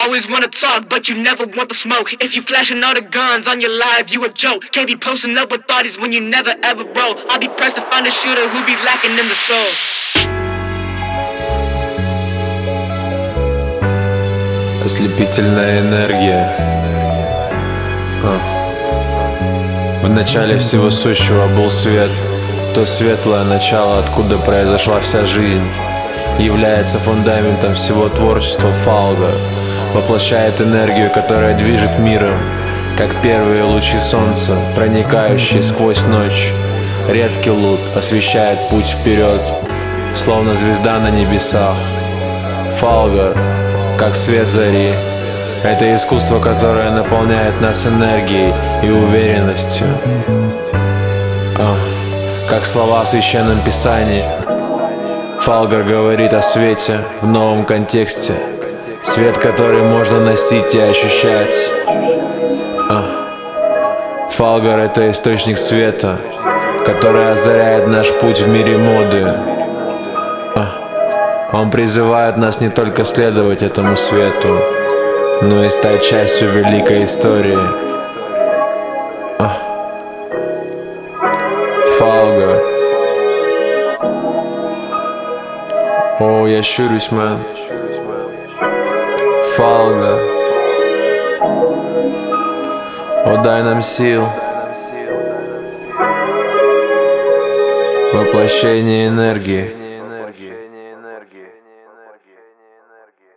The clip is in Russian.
Always wanna talk, but you never want the smoke. If you flashing all the guns on your live, you a joke. Can't be posting up with thotties when you never ever roll. I'll be pressed to find a shooter who be lacking in the soul. Ослепительная энергия. В начале всего сущего был свет. То светлое начало, откуда произошла вся жизнь, является фундаментом всего творчества Фалга. Воплощает энергию, которая движет миром, как первые лучи солнца, проникающие сквозь ночь. Редкий луч освещает путь вперед, словно звезда на небесах. Фалгар, как свет зари, это искусство, которое наполняет нас энергией и уверенностью. Как слова в священном писании, Фалгар говорит о свете в новом контексте. Свет, который можно носить и ощущать. Фалгар — это источник света, который озаряет наш путь в мире моды. Он призывает нас не только следовать этому свету, но и стать частью великой истории. Фалгар. О, я щурюсь, мэн. Фалгар. О, дай нам сил. Воплощение энергии.